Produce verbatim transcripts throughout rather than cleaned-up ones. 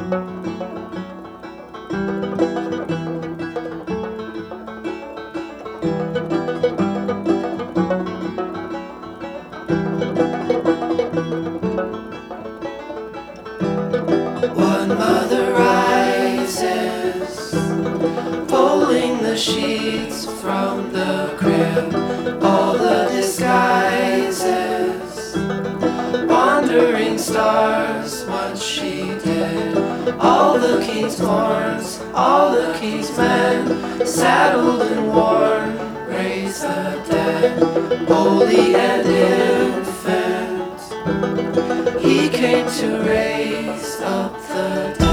One mother rises, pulling the sheets from the crib, all the disguises, wandering stars, what she did, all the king's horns, all the king's men, saddled and worn, raise the dead, holy and infant, he came to raise up the dead.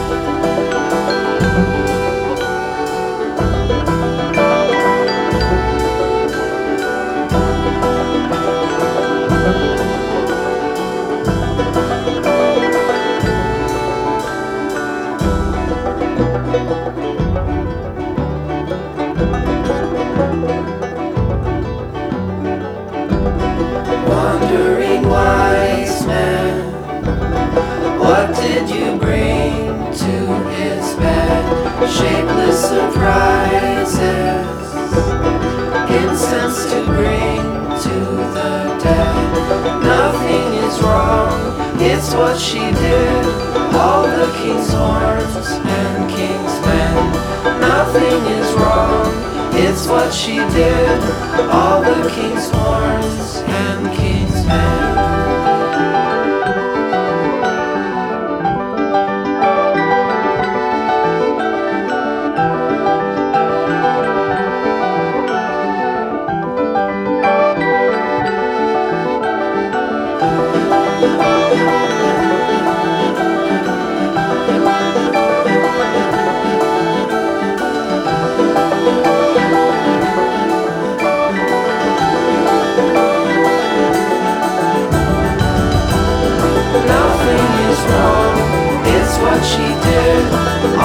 Wandering wise men, what did you bring to his bed? Shapeless surprises, incense to bring to the dead. Nothing is wrong, it's what she did, all the king's horns and king's men. Nothing is wrong, it's what she did, all the king's horns and king's men. Nothing is wrong, it's what she did,